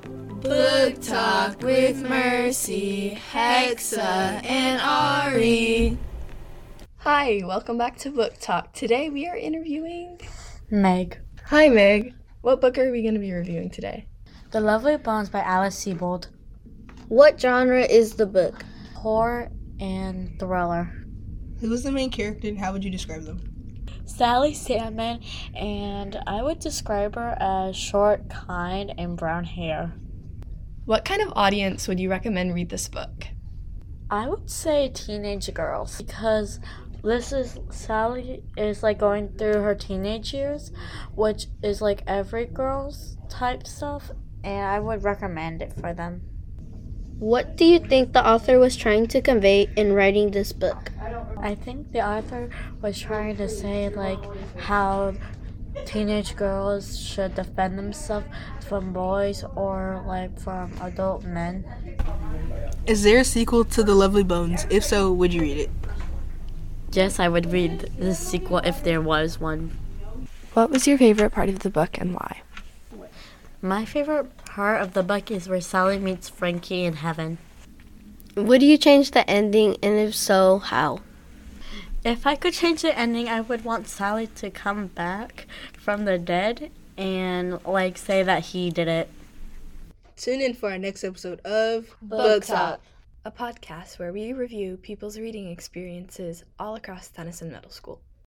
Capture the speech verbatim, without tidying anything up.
Book Talk with Mercy, Hexa, and Ari. Hi, welcome back to Book Talk. Today we are interviewing Meg. Hi, Meg. What book are we going to be reviewing today? The Lovely Bones by Alice Sebold. What genre is the book? Horror and thriller. Who is the main character and how would you describe them? Sally Sandman, and I would describe her as short, kind, and brown hair. What kind of audience would you recommend read this book? I would say teenage girls, because this is Sally is like going through her teenage years, which is like every girl's type stuff, and I would recommend it for them. What do you think the author was trying to convey in writing this book? I think the author was trying to say like how teenage girls should defend themselves from boys or like from adult men. Is there a sequel to The Lovely Bones? If so, would you read it? Yes, I would read the sequel if there was one. What was your favorite part of the book and why? My favorite part of the book is where Sally meets Frankie in heaven. Would you change the ending, and if so, how? If I could change the ending, I would want Sally to come back from the dead and like say that he did it. Tune in for our next episode of Book Talk, a podcast where we review people's reading experiences all across Tennyson Middle School.